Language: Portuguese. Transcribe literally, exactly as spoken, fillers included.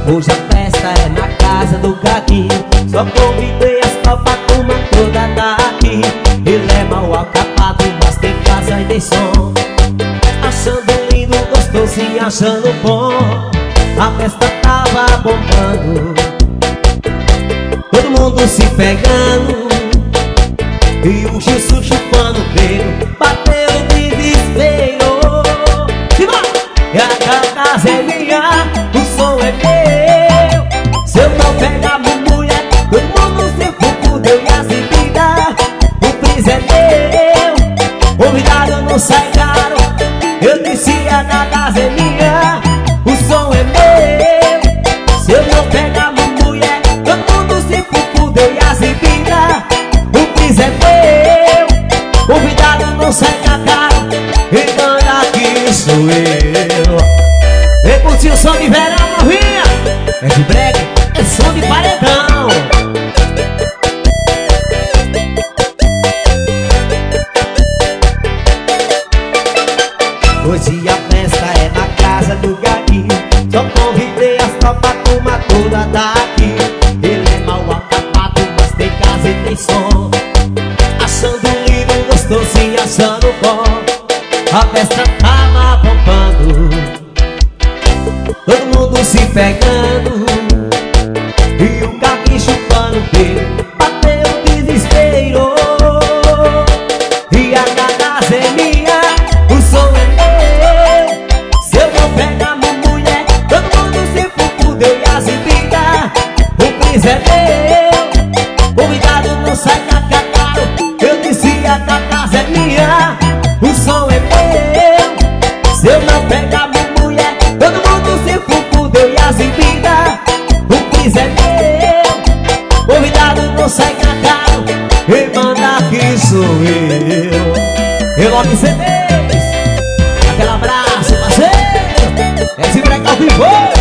Hoje a festa é na casa do Gaguinho. Só convidei as tropas, a turma toda tá aqui. Ele é mal acabado, mas tem casa e tem som. Achando lindo, gostoso e achando bom. A festa tava bombando, todo mundo se pegando, e o Gilson chupando o dedo. Bateu no desespero. E a casa é minha, o som é meu. Se eu não pegar minha mulher, todo mundo se fudeu e as bebidas. O freezer é meu, convidado não sai caro. Eu disse a casa é minha, o som é meu. Se eu não pegar minha mulher, todo mundo se fudeu e as bebidas. O freezer é meu, convidado não sai caro. E manda aqui sou eu. Vem curtir o som de verão, novinha. É de brega, é som de paredão. Hoje a festa é na casa do Gaguinho. Só convidei as tropas, a turma toda daqui. Ele é mal acabado, mas tem casa e tem som. Achando lindo, gostoso e achando bom. A festa tava bombando, todo mundo se pegando, e o Gaguinho chupando o dedo. Bateu o desespero. E a casa é minha, o som é meu. Se eu não pegar minha mulher, todo mundo se fudeu e as bebidas. O freezer é meu, convidado não sai caro. Eu dizia que a casa é minha, o som é meu. Se eu não pegar minha mulher, todo mundo se fudeu e as bebidas. O freezer é meu, convidado não sai caro. E manda que sou eu. Eu logo C Ds. Aquele abraço, parceiro. É de break ao vivo.